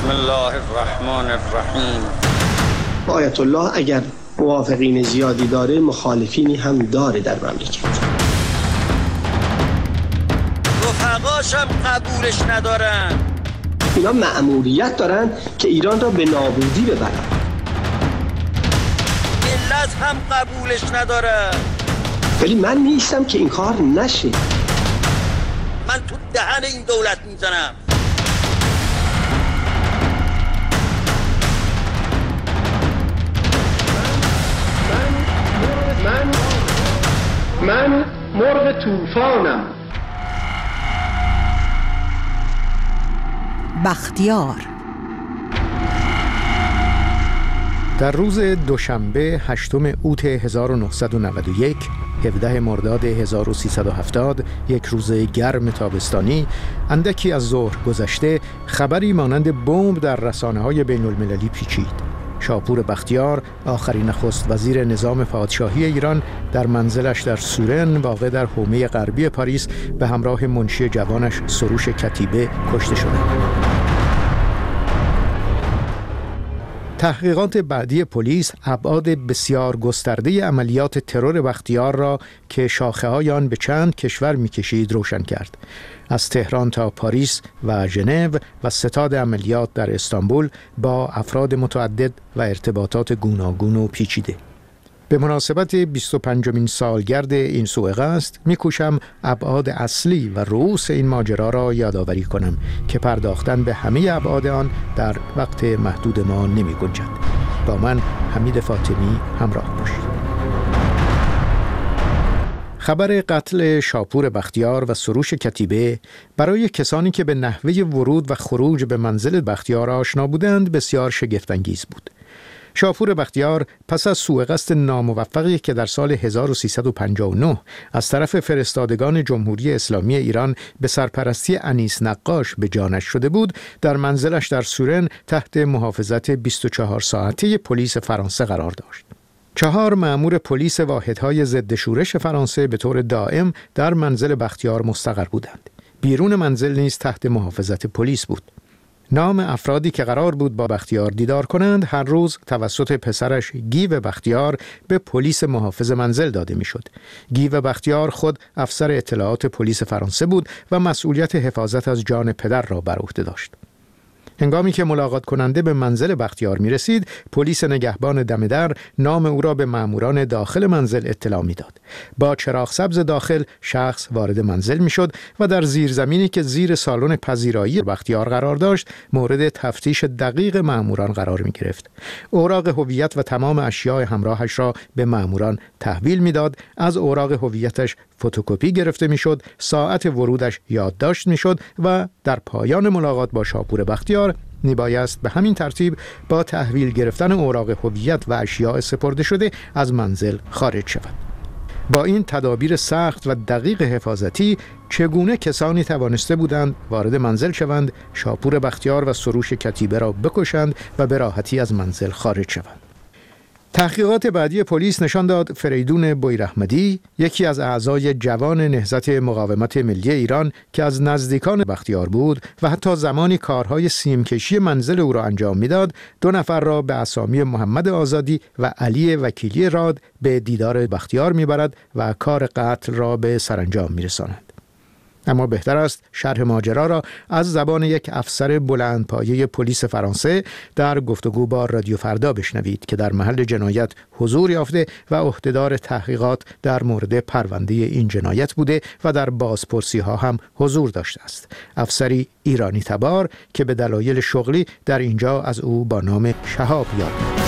الله الرحمن الرحیم. آیت الله اگر موافقین زیادی داره، مخالفینی هم داره در مملکت. رفقاش هم قبولش ندارن. اینا مأموریت دارن که ایران را به نابودی ببرن. ملت هم قبولش نداره. ولی من نیستم که این کار نشه. من تو دهن این دولت میزنم. من مرغ طوفانم. بختیار. در روز دوشنبه 8 اوت 1991 17 مرداد 1370، یک روز گرم تابستانی، اندکی از ظهر گذشته خبری مانند بمب در رسانه‌های بین‌المللی پیچید. شاپور بختیار، آخرین نخست وزیر نظام پادشاهی ایران، در منزلش در سورن واقع در حومه غربی پاریس به همراه منشی جوانش سروش کتیبه کشته شدند. تحقیقات بعدی پلیس ابعاد بسیار گسترده عملیات ترور بختیار را که شاخه‌های آن به چند کشور می‌کشید روشن کرد. از تهران تا پاریس و ژنو و ستاد عملیات در استانبول با افراد متعدد و ارتباطات گوناگون و پیچیده. به مناسبت 25مین سالگرد این سوءقصد می‌کوشم ابعاد اصلی و رؤوس این ماجرا را یادآوری کنم که پرداختن به همه ابعاد آن در وقت محدود ما نمی‌گنجد. با من حمید فاطمی همراه باشید. خبر قتل شاپور بختیار و سروش کتیبه برای کسانی که به نحوه ورود و خروج به منزل بختیار آشنا بودند بسیار شگفت‌انگیز بود. شاپور بختیار پس از سوءقصد ناموفقی که در سال 1359 از طرف فرستادگان جمهوری اسلامی ایران به سرپرستی انیس نقاش به جانش شده بود، در منزلش در سورن تحت محافظت 24 ساعته پلیس فرانسه قرار داشت. 4 مأمور پلیس واحدهای ضد شورش فرانسه به طور دائم در منزل بختیار مستقر بودند. بیرون منزل نیز تحت محافظت پلیس بود. نام افرادی که قرار بود با بختیار دیدار کنند هر روز توسط پسرش گیو بختیار به پلیس محافظ منزل داده میشد. گیو بختیار خود افسر اطلاعات پلیس فرانسه بود و مسئولیت حفاظت از جان پدر را بر عهده داشت. هنگامی که ملاقات کننده به منزل بختیار می رسید، پلیس نگهبان دم در نام او را به ماموران داخل منزل اطلاع می داد. با چراغ سبز داخل شخص وارد منزل می شد و در زیرزمینی که زیر سالن پذیرایی بختیار قرار داشت مورد تفتیش دقیق ماموران قرار می گرفت. اوراق هویت و تمام اشیاء همراهش را به ماموران تحویل می داد. از اوراق هویتش فتوکپی گرفته می شد، ساعت ورودش یادداشت می شد و در پایان ملاقات با شاپور بختیار میبایست به همین ترتیب با تحویل گرفتن اوراق هویت و اشیاء سپرده شده از منزل خارج شود. با این تدابیر سخت و دقیق حفاظتی چگونه کسانی توانسته بودند وارد منزل شوند، شاپور بختیار و سروش کتیبه را بکشند و به راحتی از منزل خارج شوند؟ تحقیقات بعدی پلیس نشان داد فریدون بویراحمدی، یکی از اعضای جوان نهضت مقاومت ملی ایران که از نزدیکان بختیار بود و حتی زمانی کارهای سیمکشی منزل او را انجام میداد، 2 نفر را به اسامی محمد آزادی و علی وکیلی راد به دیدار بختیار میبرد و کار قتل را به سرانجام میرساند. اما بهتر است شرح ماجرا را از زبان یک افسر بلندپایه پلیس فرانسه در گفتگو با رادیو فردا بشنوید که در محل جنایت حضور یافته و عهدهدار تحقیقات در مورد پرونده این جنایت بوده و در بازپرسی ها هم حضور داشته است. افسری ایرانی تبار که به دلایل شغلی در اینجا از او با نام شهاب یاد می‌کنند.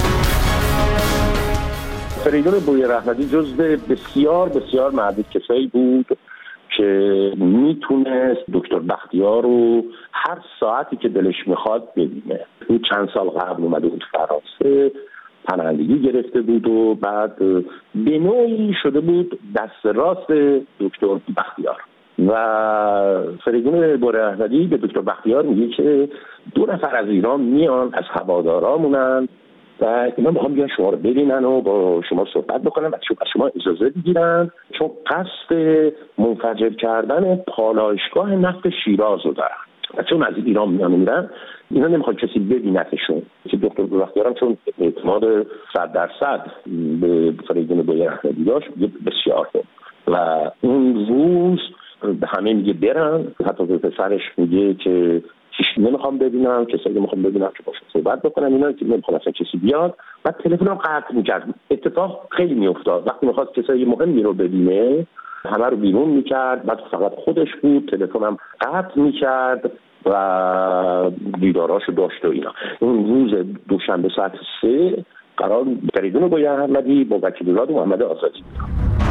فریدون بویراحمدی جزو بسیار معدود کسایی بود که میتونست دکتر بختیار رو هر ساعتی که دلش میخواد ببینه. او چند سال قبل اومده بود فرانسه، پناهندگی گرفته بود و بعد به نوعی شده بود دست راست دکتر بختیار. و فریدون بویراحمدی به دکتر بختیار میگه که 2 نفر از ایران میان، از هوادارامونن و اینا میخوام بیان شما رو ببینن و با شما صحبت بکنن و از شما اجازه بگیرن چون قصد منفجر کردن پالایشگاه نفت شیراز رو دارن. و چون از ایران میرن اینا نمیخواد کسی ببینتشون که دکتر بختیارم چون اعتماد 100% به فریدون بویه احمدی داشت بسیار خوب و اون روز به همه میگه برن، حتی به پسرش میگه که هیچ نمیخوام ببینم، کسایی میخوام ببینم که باشون صحبت بکنم، اینا که نمیخوام اصلا کسی بیاد. بعد تلفنم قطع میکرد. اتفاق خیلی میافتاد وقتی میخواست کسایی مهمی رو ببینه همه رو بیرون میکرد، بعد فقط خودش بود، تلفنم قطع میکرد و دیداراشو داشت و اینا. اون روز دوشنبه ساعت 3 قرار فریدون بویه احمدی با وکیل راد محمد آزادی بود.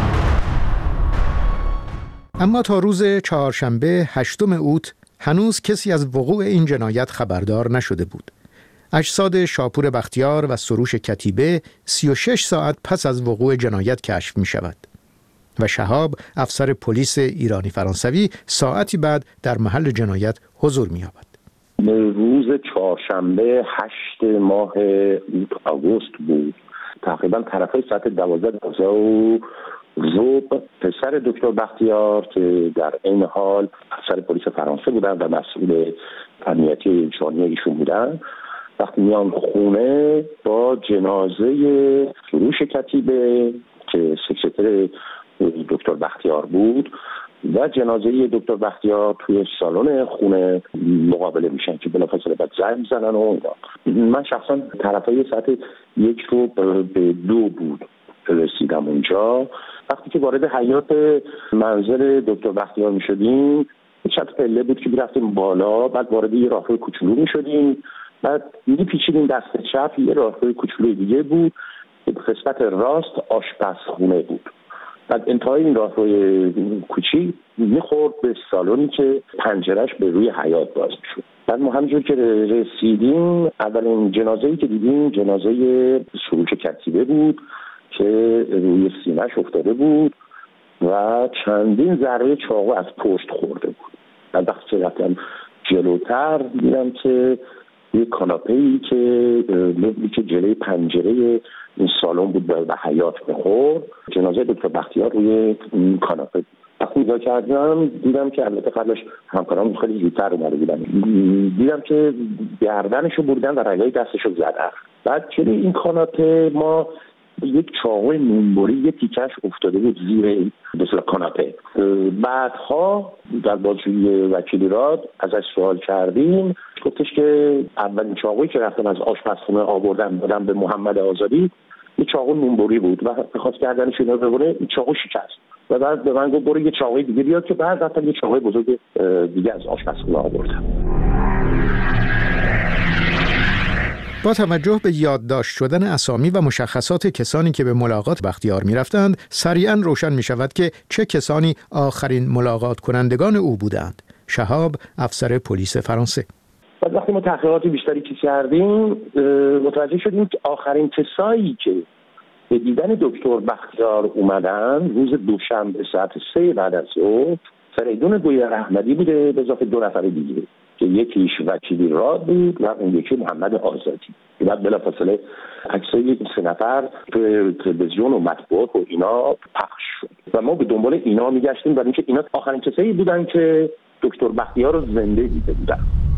اما تا روز چهارشنبه 8 اوت هنوز کسی از وقوع این جنایت خبردار نشده بود. اجساد شاپور بختیار و سروش کتیبه 36 ساعت پس از وقوع جنایت کشف می شود و شهاب افسر پلیس ایرانی فرانسوی ساعتی بعد در محل جنایت حضور می یابد. روز چهارشنبه 8 ماه آگوست بود، تقریبا طرفای ساعت 12 صبح پسر دکتر بختیار که در این حال افسر پلیس فرانسه بودن و مسئول امنیتی انشانی ایشون بودن، وقتی میان خونه با جنازه سروش کتیبه که سکرتر دکتر بختیار بود و جنازه دکتر بختیار توی سالن خونه مقابله میشن که بلافاصله بعد زنگ زنن و اینا. من شخصا طرفای ساعت 1 رو به 2 بود رسیدم اونجا. وقتی که وارد حیاط منزل دکتر بختیار میشدیم چند پله بود که میرفتیم بالا، بعد وارد یه راهروی کوچولو میشدیم، بعد میپیچیدیم دست چپ یه راهروی کوچولوی دیگه بود، قسمت راست آشپزخونه بود. بعد انتهای این راهروی کوچیک میخورد به سالونی که پنجرهش به روی حیاط باز میشد. بعد ما همینجور که رسیدیم اولین جنازه‌ای که دیدیم جنازه سروش کتیبه بود که روی سینه‌اش افتاده بود و چندین ضربه چاقو از پشت خورده بود. بعد وقتی که رفتم جلوتر دیدم که یه کاناپه‌ای که مبلی که جلوی پنجره این سالن بود به حیاط می‌خورد، جنازه دکتر بختیار روی کاناپه. وقتی نگاه کردم دیدم که البته قبلش همکارام خیلی زودتر اومده بودن، دیدم که گردنشو بردن و رگای دستشو زدن. بعد جلوی این کاناپه ما یک چاقوی نونبری یه تیکش افتاده بود زیر مثلا کاناپه. بعدها در بازجویی وکیل راد ازش سوال کردیم، گفتش که اولین چاقویی که رفتن از آشپزخونه آوردن دادن به محمد آزادی یه چاقو نونبری بود و می‌خواست گردنش رو ببره، این چاقو شکست و بعد به من گفت برو یه چاقوی دیگه بیاد که بعد رفتن یه چاقوی بزرگ دیگه از آشپزخونه آوردن. با توجه به یادداشت شدن اسامی و مشخصات کسانی که به ملاقات بختیار می رفتند، سریعاً روشن می شود که چه کسانی آخرین ملاقات کنندگان او بودند. شهاب افسر پلیس فرانسه. بعد وقتی ما تحقیقات بیشتری کردیم متوجه شدیم که آخرین کسایی که به دیدن دکتر بختیار اومدن روز دوشنبه ساعت 3 بعد از ظهر فریدون بویه احمدی بوده به اضافه 2 نفر دیگه که یکیش وکیل راد بود و اون یکی محمد آزادی. بعد بلافاصله عکسای این 3 نفر تو تلویزیون و مطبوعات و اینا پخش شد و ما به دنبال اینا میگشتیم برای اینکه اینا آخرین کسایی بودن که دکتر بختیار رو زنده دیده بودن.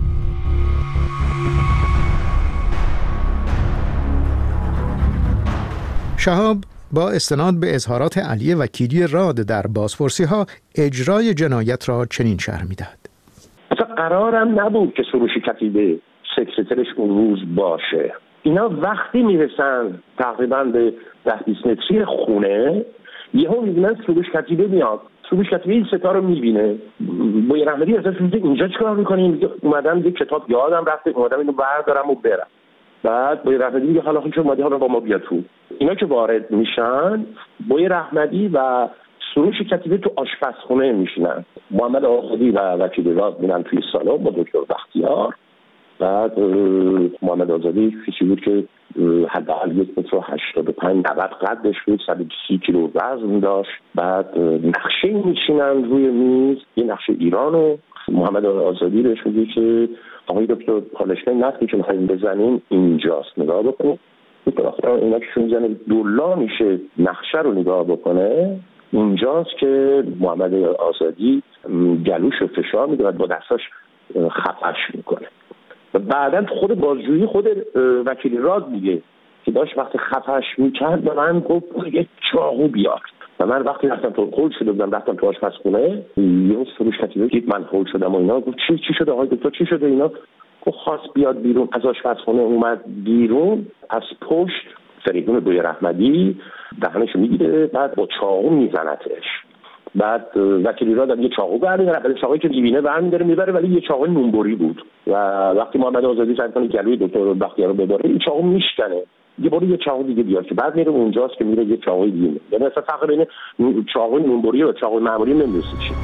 شهاب با استناد به اظهارات علی وکیلی راد در بازپرسی‌ها اجرای جنایت را چنین شرح می‌دهد. اصلا قرارم نبود که سروش کتیبه سکرترش اون روز باشه. اینا وقتی میرسن تقریبا به 10-20 متری خونه یهو میبینن سروش کتیبه میاد. سروش کتیبه این ستا رو میبینه. بویه احمدی ازش میگه اینجا چیکار می‌کنین؟ اومدم یه کتاب یادم رفته اومدم اینو بردارم و برم. بعد بویه احمدی میگه حالا خودت اومدی حالا با ما بیا تو. اینا که وارد میشن بویه احمدی و سروش کتیبه تو آشپزخونه میشینن. محمد آزادی و وکیل راد میرن توی سالن با دکتر بختیار. بعد محمد آزادی کسی بود که حداقل 1.85 قدش بود، 130 کیلو وزن داشت. بعد نقشه میشینن روی میز، یه نقشه ایرانو. محمد آزادی بهش میگه که آقای دکتر پالشگاه نفتی که میخواییم بزنیم اینجاست، نگاه بکنید. اینا که شون میزنه دولا میشه نقشه رو نگاه بکنه. اینجاست که محمد آزادی گلوش رو فشار میده و با دستاش خفش میکنه. و بعدا خود بازجویی خود وکیل راد میگه که داشت وقتی خفش میکرد به من گفت یک چاقو بیار. و من وقتی رفتم تو هول شده بودم، رفتم تو آشپزخونه، یه سروش کتیبه دید من هول شدم و اینا، گفت چی شده آقای دکتر، چی شده اینا؟ گفت خواست بیاد بیرون از آشپزخونه، اومد بیرون، از پشت فریدون دوی رحمدی دهنشو میگیره، بعد با چاقو میزنتش. بعد وکیلی را یه چاقو برمی‌داره، بعد چاقویی که می‌بینه برمی‌داره میبره، ولی یه چاقو نونبری بود و وقتی محمد آزادی سعی کنه گلوی دکتر بختیار رو ببره، این چاقو میشکنه. یه بار یه چاقو دیگه بیاد که بعد میره اونجاست که میره یه چاقوی دیگه. یعنی اصلا فرق بین چاقوی نونبری و چاقوی معمولی نمی‌دونید چیه.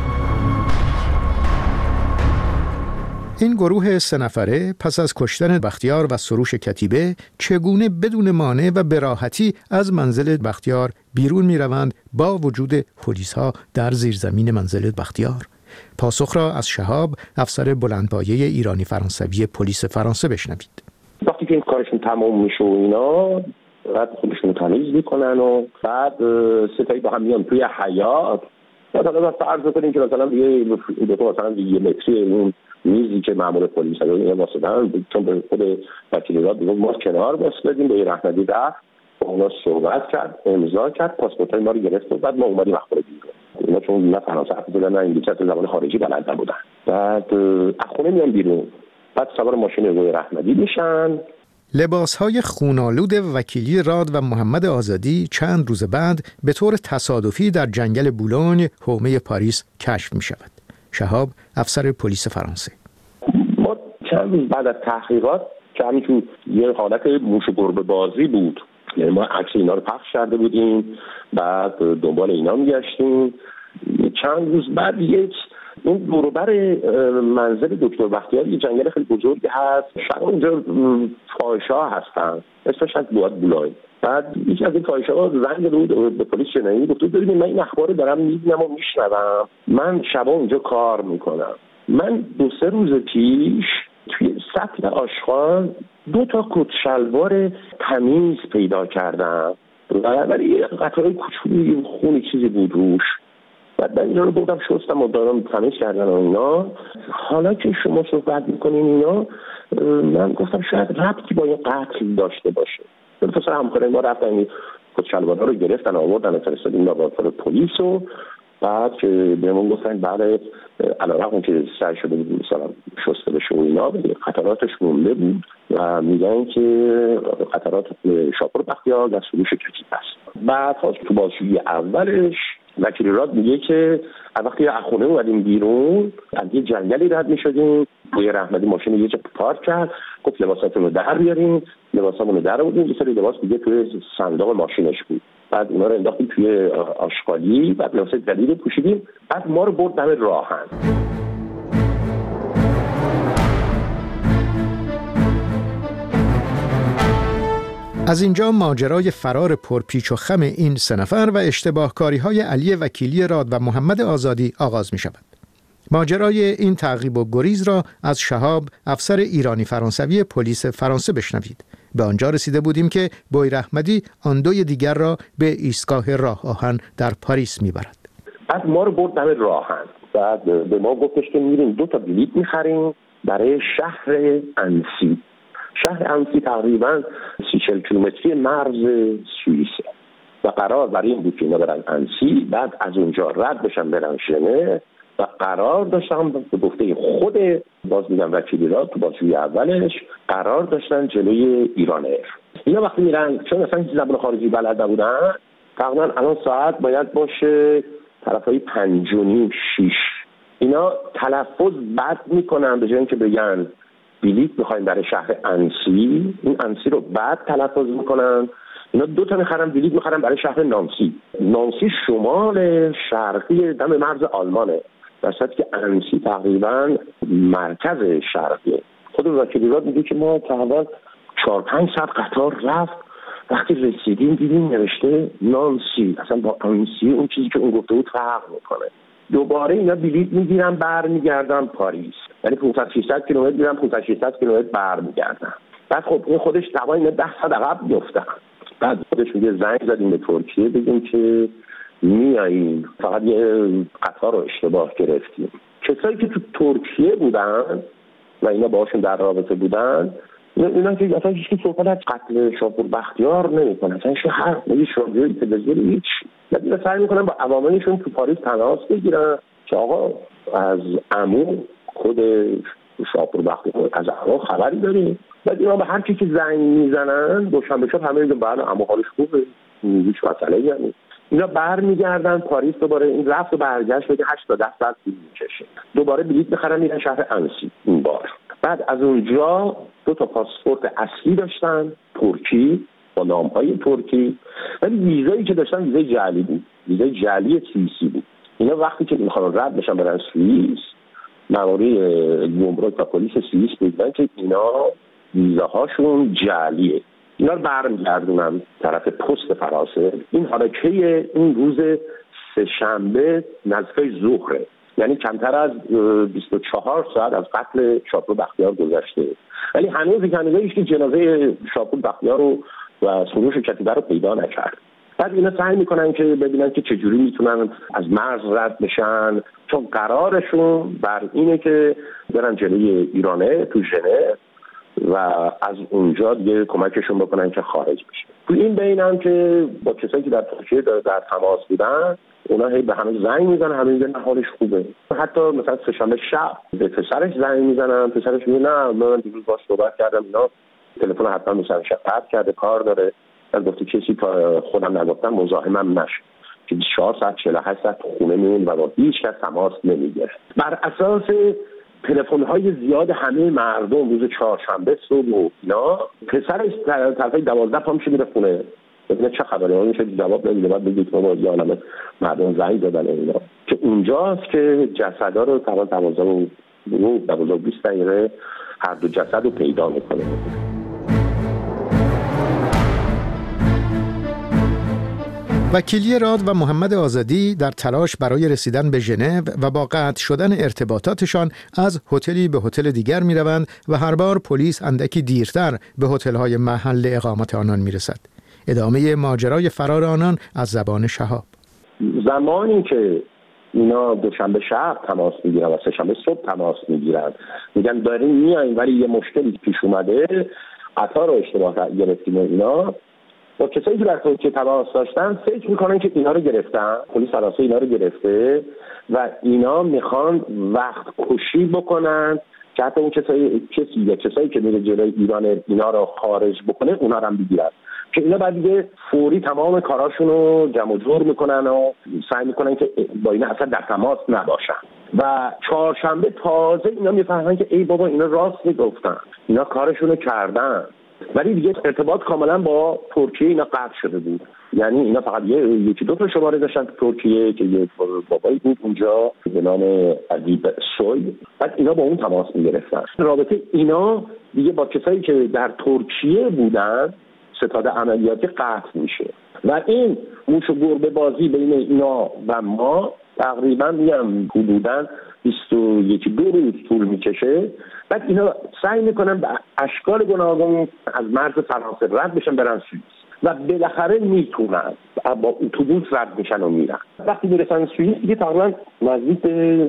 این گروه 3 نفره پس از کشتن بختیار و سروش کتیبه چگونه بدون مانع و به راحتی از منزل بختیار بیرون می‌روند با وجود پلیس‌ها در زیرزمین منزل بختیار؟ پاسخ را از شهاب، افسر بلندپایه ایرانی فرانسوی پلیس فرانسه بشنوید. وقتی که این کارشون تمام میشه و اینا، بعد خودشون تمیز میکنن و بعد ستایی با هم میان توی حیاط. مثلا فرض کنیم که مثلا یه متری اون میزی که مأمور پلیس هست اینا واسطن، چون به خود وکیل راد دیگه ما کنار واسطیم، به رحمدی رفت با اونا صحبت کرد، امضا کرد، پاسپورتای ما رو گرفت و بعد ما اومدیم مخبر بیرون. اینا چون نه فرانسه حرف زدن نه انگلیسی حتی زبان خارجی بلد نبودن. بعد از خونه میان بیرون، بعد سوار ماشین روی رحمدی میشن. لباس‌های خونالود وکیلی راد و محمد آزادی چند روز بعد به طور تصادفی در جنگل بولونی، حومه پاریس کشف می‌شود. شهاب، افسر پلیس فرانسه: ما چند روز بعد از تحقیقات که همین تو یه حالت موش و گربه بازی بود، یعنی ما عکس اینا رو پخش کرده بودیم، بعد دنبال اینا میگشتیم. چند روز بعد اون دوروبر منزل دکتر بختیار یه جنگل خیلی بزرگی هست، شاید اونجا فاحشه‌ها هستن، اسمش از بولای. بعد یکی از این فاحشه‌ها زنگ بود به پلیس جنایی، گفت ببینید من این اخبار رو دارم میبینم و میشنوم، من شبا اونجا کار میکنم، من 2-3 روز پیش توی سطل آشغال 2 کت شلوار تمیز پیدا کردم، ولی یه قطعه کوچولی خونی چیزی بود روش. بعد اینا رو بردم شستم و دارم تمیز کردن و اینا. حالا که شما صحبت میکنین اینا، من گفتم شاید ربطی با این قتل داشته باشه. مثلا همکارای ما رفتن این کتشلوارها رو گرفتن آوردن و فرستادیم لابراتوار پلیس و بعد که بهمون گفتن بعد علیرغم که سعی شده بود مثلا شسته بشه و اینا، قطراتش مونده بود و میگن که قطرات شاپور بختیار و سروش کتیبه است. بعد تو بازجویی اولش وکیل راد میگه که وقتی از خونه اومدیم بیرون از یه جنگلی رد میشدیم، دوی رحمدی ماشین یه جا پارک کرد، گفت لباساتون رو در بیارین، لباسامون رو در آوردیم، یه سری لباس دیگه توی صندوق ماشینش بود، بعد اونا رو انداختیم توی آشغالی، بعد لباس جدید رو پوشیدیم، بعد ما رو برد دم راهن. از اینجا ماجرای فرار پرپیچ و خم این 3 نفر و اشتباهکاری‌های علی وکیلی راد و محمد آزادی آغاز می شود. ماجرای این تعقیب و گریز را از شهاب، افسر ایرانی فرانسوی پلیس فرانسه بشنوید. به آنجا رسیده بودیم که بوی رحمدی آن 2 دیگر را به ایستگاه راه آهن در پاریس میبرد. بعد ما رو برد دم راهن، بعد به ما گفتش که میریم 2 بلیط میخریم برای شهر انسی. شهر انسی تقریبا 30-40 کیلومتری مرز سوئیسه و قرار برای این بود که اینا برن انسی، بعد از اونجا رد بشن برن ژنو و قرار داشتن به گفته خود باز میگم وکیلی را تو بازجویی اولش قرار داشتن جلوی ایران ایر. اینا وقتی میرن چون اصلا هیچ زبان خارجی بلد نبودن، تقریبا الان ساعت باید باشه طرفای 5:30-6. اینا تلفظ بد میکنن، به جای اینکه بگن بلیط میخوایم برای شهر انسی، این انسی رو بعد تلفظ میکنن. اینا 2 میخرن بلیط میخرن برای شهر نانسی. نانسی شمال شرقی دم مرز آلمانه، در صورتی که انسی تقریبا مرکز شرقیه. خود وکیل راد میگه که ما تقریبا 4-5 ساعت قطار رفت، وقتی رسیدیم دیدیم نوشته نانسی، اصلا با انسی اون چیزی که اون گفته بود فرق میکنه. دوباره اینا بلیط میگیرن برمیگردن پاریس، یعنی 500-600 کیلومتر میرن 500-600 کیلومتر برمیگردن. بعد خب این خودش تقریبا 10 ساعت عقب میافتن. بعد خودش میگه زنگ زدیم به ترکیه بگیم که میاییم، فقط یه قطار رو اشتباه گرفتیم. کسایی که تو ترکیه بودن و اینا باهاشون در رابطه بودن، اینا که اصلا هیچ صحبت از قتل شاپور بختیار نمی‌کنه، اصلا هر رادیویی تلویزیونی هیچ. بعد سعی می‌کنن با عواملشون تو پاریس تماس بگیرن که آقا از عمو خود شاپور بختیار از عمو خبری داریم. بعد اینا به هر کی که زنگ میزنن دوشنبه شب همه میگن بله عمو حالش خوبه، هیچ مسئله‌ای نیست. اینا برمیگردن پاریس، دوباره این رفت و برگشت بده 8 تا 10 ساعت طول می‌کشه. دوباره بلیط می‌خرن میرن شهر انسی این بار. بعد از اونجا 2 تا پاسپورت اصلی داشتن ترکی با نام‌های ترکی، ولی ویزایی که داشتن ویزای جعلی بود، ویزای جعلی سوئیسی بود. اینا وقتی که می‌خوان رد بشن برن سوئیس، ماموری گمرک و پلیس سوئیس میگن که اینا ویزاهاشون جعلیه. اینا رو برمیگردونن طرف پست فرانسه. این حرکه این روز سه‌شنبه نزدیک ظهره، یعنی کمتر از 24 ساعت از قتل شاپور بختیار گذشته، ولی هنوز که جنازه شاپور بختیار رو و سروش کتیبه رو پیدا نکرد. بعد اینا سعی میکنن که ببینن که چجوری میتونن از مرز رد بشن، چون قرارشون بر اینه که برن جلوی ایرانه تو ژنو و از اونجا دیگه کمکشون بکنن که خارج بشه. تو این بین هم که با کسایی که در ترکیه در تماس بودن، اونا هی به همه زنگ میزنن، همه میگن حالش خوبه. حتی مثلا سه‌شنبه شب به پسرش زنگ میزنن، پسرش میگه نه من دیروز باهاش صحبت کردم، اینا تلفن حتما مثلا قطع کرده، کار داره. از گفته کسی تا خودم نگفتم مزاحمم نشه، که 24 ساعت 48 ساعت خونه میمون و با هیچ کس تماس نمیگیره. بر اساس تلفن‌های زیاد همه مردم روز چهارشنبه صبح و اینا، پسرش طرف 12 پا میشه میره خونه ببینه چه خبره، اون میشه جواب نمیده. بعد بگید ما یه عالمه مردم زنگ دادن اینا، که اونجاست که جسدا رو تقریبا 12 و 20 دقیقه هر دو جسد رو پیدا میکنه. وکیلی راد و محمد آزادی در تلاش برای رسیدن به ژنو و با قطع شدن ارتباطاتشان از هتلی به هتل دیگر می‌روند و هر بار پلیس اندکی دیرتر به هتل‌های محل اقامت آنان می‌رسد. ادامه ماجرای فرار آنان از زبان شهاب. زمانی که اینا دوشنبه شب تماس میگیرن و سه‌شنبه صبح تماس میگیرن، میگن داریم میایم ولی یه مشکلی پیش اومده، قطار رو اشتباه گرفتیم و اینا، با کسایی که در ترکیه تماس داشتن فکر میکنن که اینا رو گرفتن، پلیس فرانسه اینا رو گرفته و اینا میخوان وقت کشی بکنن که حتی اون کسایی که میره جلوی ایران اینا رو خارج بکنه اونا رو هم بگیرن، که اینا بعد دیگه فوری تمام کاراشون رو جمع و جور میکنن و سعی میکنن که با اینا اصلا در تماس نباشن. و چهارشنبه تازه اینا میفهمن که ای بابا اینا راست میگفتن، اینا کارشون رو کردن، ولی دیگه ارتباط کاملا با ترکیه اینا قطع شده بود. یعنی اینا فقط یکی دو تا شماره داشتن تو ترکیه که یه بابایی بود اونجا به نام ادیب سوی، بعد اینا با اون تماس میگرفتن. رابطه اینا دیگه با کسایی که در ترکیه بودن ستاد عملیاتی قطع میشه و این موش و گربه بازی بین اینا و ما تقریبا میگم حدوداً 21-22 روز طول میکشه. بعد اینا سعی میکنن به اشکال گوناگون از مرز فرانسه رد بشن برن سوئیس و بالاخره میتونن با اتوبوس رد میشن و میرن. وقتی میرسن سوئیس دیگه تقریبا نزدیک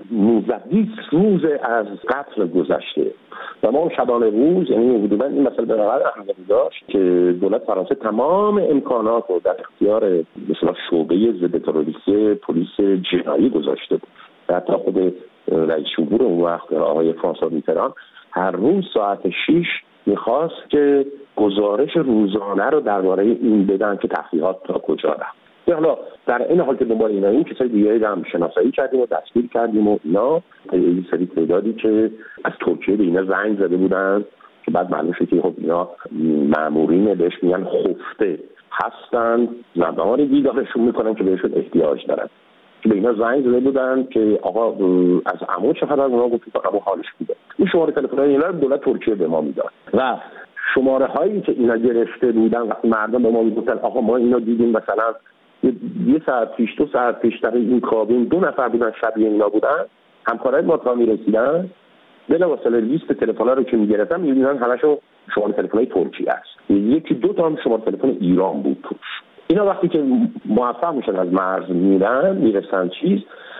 19-20 روز از قتل گذشته و ما شبانه روز، یعنی حدودا این مسئله به نظر اهمیتی داشت که دولت فرانسه تمام امکانات رو در اختیار مثلا شعبه ضد تروریستی پلیس جنایی گذاشته بود. حتی خود رئیس جمهور اون وقت آقای فرانسوا میتران هر روز ساعت 6 میخواست که گزارش روزانه رو درباره این بدن که تحقیقات تا کجا رفت. حالا در این حال که دنبال اینا این کسای دیگه هم شناسایی کردیم و دستگیر کردیم و اینا این سری تعدادی که از ترکیه به اینا زنگ زده بودن که بعد معلوم شد که خب اینا مامورین بهش میگن خفته هستن، زمانی دیدارشون میکنن که بهشون احتیاج دارن، که به اینا زنگ زده بودن که آقا از عمو چه خبر، اونا گفتن که عمو حالش خوبه. این شماره تلفن اینا رو دولت ترکیه به ما میداد و شماره هایی که اینا گرفته بودن و مردم به ما میگفتن آقا ما اینا دیدیم مثلا یه ساعت پیش 2 ساعت پیش در این کابین 2 نفر بودن شبیه اینا بودن، همکارای ما تا میرسیدن بلافاصله لیست تلفن‌ها رو که میگرفتن میبینن همشون شماره تلفن‌های ترکیه است، 1-2 تا هم شماره تلفن ایران بود توش. اینا وقتی که موفق میشن از مرز میرسن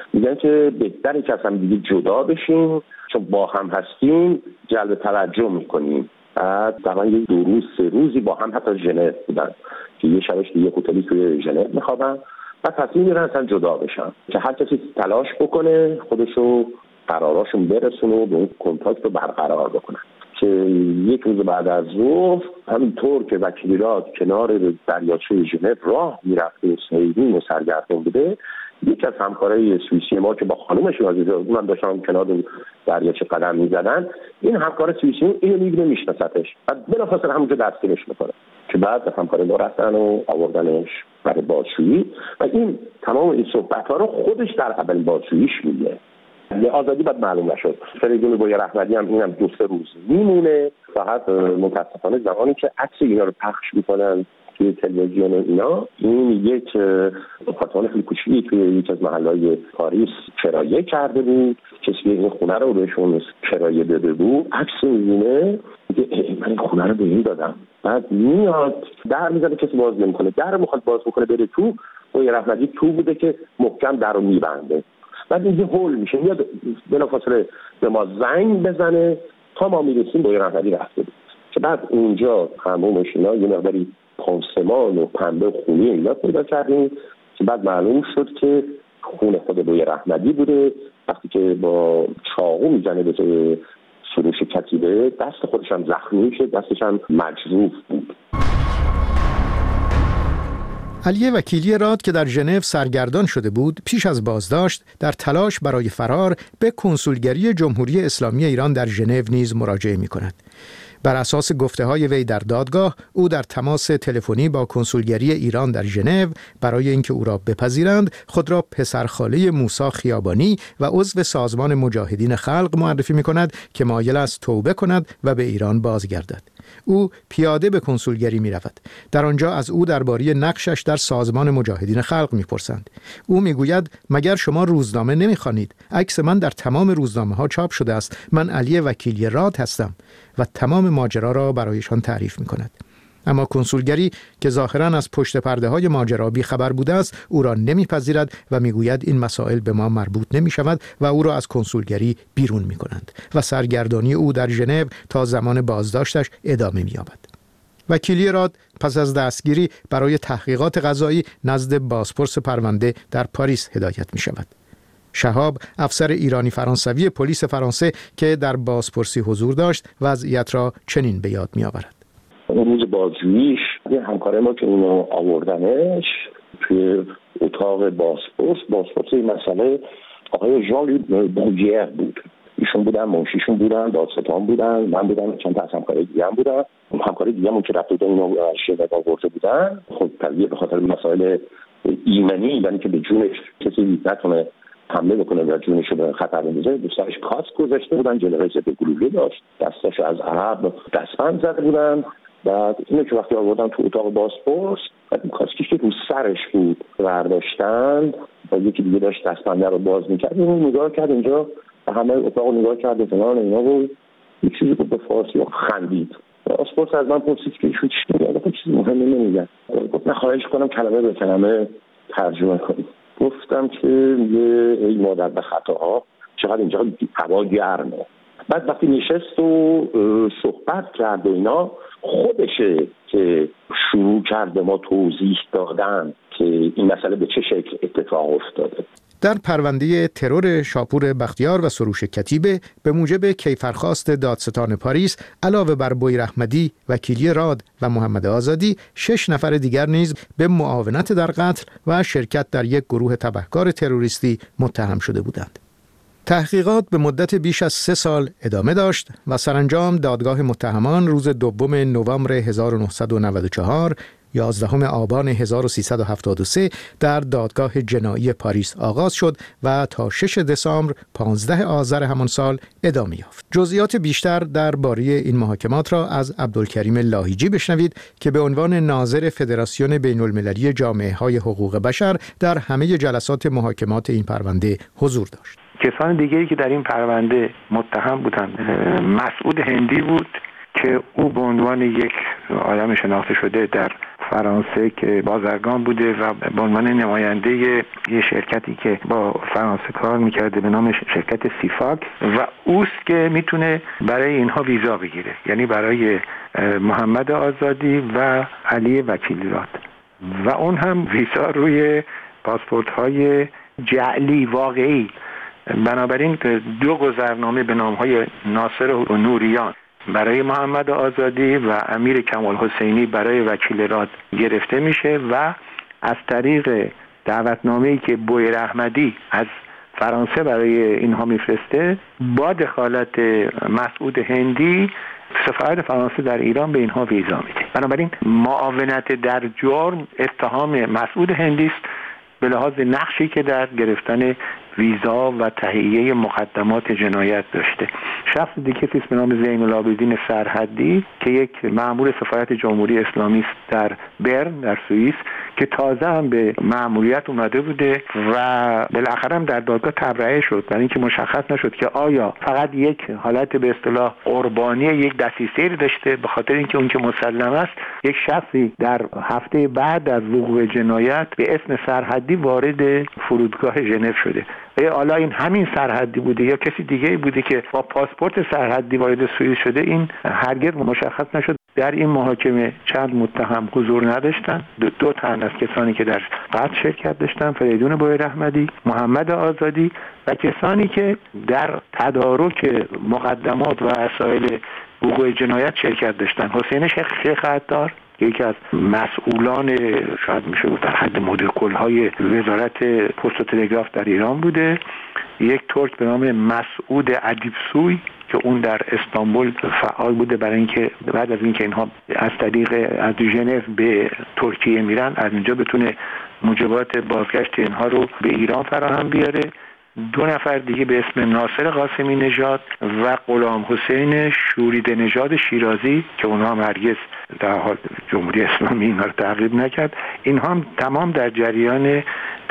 میگن که بهتره که از هم دیگه جدا بشیم، چون با هم هستیم جلب توجه میکنیم. بعد تقریبا یک 2 روز 3 روزی با هم حتی ژنو بودن که یه شبش دیگه هتلی توی ژنو میخوابن و تصمیم میگیرن اصلا جدا بشن که هر کسی تلاش بکنه خودشو قراراشون برسونه و به اون کنتاکت رو برقرار بکنن. که یک روز بعد از ظهر همینطور که وکیل راد کنار دریاچه ژنو راه میرفته و سیرین و سرگردان بوده، یکی از همکارای سوئیسی ما که با خانومش اونم داشتن کنار دریاچه قدم میزدن، این همکار سوئیسی اینو میبینه میشناستش و بلافاصله همونجا دستگیرش میکنه که بعد همکار ما رفتن و آوردنش برای بازجویی و این تمام این صحبت‌ها رو خودش در اولین بازجوییش میگه. یه آزادی بعد معلوم نشد. فریدون بویه رحمتی هم اینم 2-3 روز میمونه. فقط متاسفانه زمانی که عکس اینا رو پخش میکنن توی تلویزیون اینا، این یک آپارتمان خیلی کوچیکی توی یک از محله‌های پاریس کرایه کرده بود. کسی این خونه رو بهشون کرایه داده بود. عکس میبینه میگه من این خونه رو به این دادم. بعد میاد در میزنه، کسی باز نمیکنه. در میخواد باز بکنه بره تو، بویه رحمتی تو بوده که محکم در رو میبنده. بعد اینجا هول میشه، میاد بلافاصله به ما زنگ بزنه تا ما میرسیم بویه رحمتی رفته بود. که بعد اونجا همون اینا یه مقداری پانسمان و پنبه و خونی اینا پیدا کردیم که بعد معلوم شد که خون خود بویه رحمتی بوده. وقتی که با چاقو میزنه به سروش کتیبه، دست خودش هم زخمی میشه، دستش هم مجروح بود. علی وکیلی راد که در ژنو سرگردان شده بود، پیش از بازداشت در تلاش برای فرار به کنسولگری جمهوری اسلامی ایران در ژنو نیز مراجعه می‌کند. بر اساس گفته‌های وی در دادگاه، او در تماس تلفنی با کنسولگری ایران در ژنو برای اینکه او را بپذیرند، خود را پسرخاله موسی خیابانی و عضو سازمان مجاهدین خلق معرفی می‌کند که مایل است توبه کند و به ایران بازگردد. او پیاده به کنسولگری می رود. در آنجا از او درباره نقشش در سازمان مجاهدین خلق می پرسند. او می گوید مگر شما روزنامه نمی خوانید؟ عکس من در تمام روزنامه ها چاپ شده است. من علی وکیلی راد هستم و تمام ماجرا را برایشان تعریف می کند. اما کنسولگری که ظاهراً از پشت پرده های ماجرا بی خبر بوده است، او را نمیپذیرد و میگوید این مسائل به ما مربوط نمی شود و او را از کنسولگری بیرون می کنند و سرگردانی او در ژنو تا زمان بازداشتش ادامه می یابد. وکیلی راد پس از دستگیری برای تحقیقات قضایی نزد بازپرس پرونده در پاریس هدایت می شود. شهاب، افسر ایرانی فرانسوی پلیس فرانسه که در بازپرسی حضور داشت، وضعیت را چنین به یاد می آورد. اون روز بازجوییش یه همکار ما که اونو آوردنش توی اتاق بازپرس این مسئله آقای ژان بوجیر بود. ایشون بودن، منشیشون بودن، دادستان بودن، من بودم، چند تا از همکارای دیگه هم بودن. همکارای دیگه هم که رفته بودن اینو شهادت آورده بودن. خب طبیعیه به خاطر مسائل ایمنی، یعنی که به جونش کسی نتونه حمله بکنه و جونش رو به خطر بندازه، دوستانش کاسک گذاشته بودن، جلوه ضد گلوله داشت، دستاشو از عقب دستبند زده بودن. بعد اینو که وقتی آوردن تو اتاق بازپرس، بعد این کاسکیش که رو سرش بود برداشتن و یکی دیگه داشت دستبنده رو باز میکرد. اینو نگاه کرد اینجا و همه اتاق رو نگاه کرد فلان اینا بود. یک چیزی بود به فارسی خندید. بازپرس از من پرسید که ایشون چی میگه؟ گفتم چیزی مهمی نمیگن. گفت نه خواهش کنم کلمه به کلمه ترجمه کنید. گفتم که ای مادر به خطاها، چقدر اینجا هوا گرمه. بعد وقتی نشست و صحبت کرد و اینا، خودشه که شروع کرد به ما توضیح دادن که این مسئله به چه شکل اتفاق افتاده. در پرونده ترور شاپور بختیار و سروش کتیبه به موجب کیفرخواست دادستان پاریس، علاوه بر بویه رحمتی، وکیلی راد و محمد آزادی، 6 نفر دیگر نیز به معاونت در قتل و شرکت در یک گروه تبهکار تروریستی متهم شده بودند. تحقیقات به مدت بیش از 3 سال ادامه داشت و سرانجام دادگاه متهمان روز 2 نوامبر 1994 11 آبان 1373 در دادگاه جنایی پاریس آغاز شد و تا 6 دسامبر 15 آذر همان سال ادامه یافت. جزئیات بیشتر درباره این محاکمات را از عبدالکریم لاهیجی بشنوید که به عنوان ناظر فدراسیون بین‌المللی جامعه‌های حقوق بشر در همه جلسات محاکمات این پرونده حضور داشت. کسان دیگری که در این پرونده متهم بودند، مسعود هندی بود که او به عنوان یک آدم شناخته شده در فرانسه که بازرگان بوده و به عنوان نماینده یه شرکتی که با فرانسه کار میکرده به نام شرکت سیفاکس و اوست که میتونه برای اینها ویزا بگیره، یعنی برای محمد آزادی و علی وکیلیراد، و اون هم ویزا روی پاسپورت های جعلی واقعی. بنابراین 2 گذرنامه به نام های ناصر و نوریان برای محمد آزادی و امیر کمال حسینی برای وکیلیراد گرفته میشه و از طریق دعوتنامه‌ای که بویر احمدی از فرانسه برای اینها میفرسته با دخالت مسعود هندی سفارت فرانسه در ایران به اینها ویزا میده. بنابراین معاونت در جرم اتهام مسعود هندی است به لحاظ نقشی که در گرفتن ویزا و تهیه مقدمات جنایت داشته. شخص دیگه کسی به نام زین العابدین سرحدی که یک مأمور سفارت جمهوری اسلامی است در برن در سوئیس که تازه هم به مأموریت اومده بوده و بالاخره هم در دادگاه تبرئه شد، برای اینکه مشخص نشد که آیا فقط یک حالت به اصطلاح قربانی یک دسیسه‌ای داشته، به خاطر اینکه اون که مسلم است یک شخصی در هفته بعد از وقوع جنایت به اسم سرحدی وارد فرودگاه ژنو شده. حالا این همین سرحدی بوده یا کسی دیگه بوده که با پاسپورت سرحدی وارد سوئیس شده، این هرگز مشخص نشد. در این محاکمه چند متهم حضور نداشتند. 2 تن از کسانی که در قتل شرکت داشتند، فریدون بویر احمدی، محمد آزادی و کسانی که در تدارک مقدمات و مسائل وقوع جنایت شرکت داشتند. حسین شیخ عطار که یکی از مسئولان شاید میشه در حد مدیر کل‌های وزارت پست و تلگراف در ایران بوده، یک ترک به نام مسعود ادیبسوی که اون در استانبول فعال بوده برای اینکه بعد از اینکه اینها از طریق از ژنو به ترکیه میرن از اینجا بتونه موجبات بازگشت اینها رو به ایران فراهم بیاره. 2 نفر دیگه به اسم ناصر قاسمی نژاد و غلام حسین شوریده نژاد شیرازی که اونها هم هرگز در حال جمهوری اسلامی اینا رو تعقیب نکرد. اینها هم تمام در جریان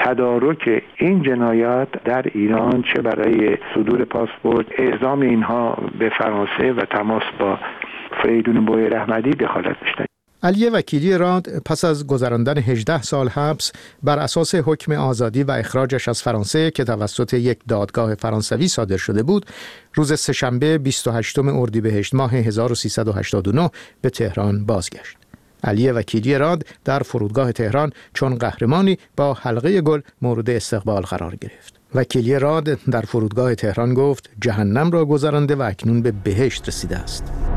تدارک این جنایات در ایران، چه برای صدور پاسپورت، اعزام اینها به فرانسه و تماس با فریدون بویر احمدی دخالت داشتند. علی وکیلیراد پس از گذراندن 18 سال حبس بر اساس حکم آزادی و اخراجش از فرانسه که توسط یک دادگاه فرانسوی صادر شده بود، روز سه‌شنبه 28 اردیبهشت ماه 1389 به تهران بازگشت. علی وکیلیراد در فرودگاه تهران چون قهرمانی با حلقه گل مورد استقبال قرار گرفت. وکیلیراد در فرودگاه تهران گفت جهنم را گذرانده و اکنون به بهشت رسیده است.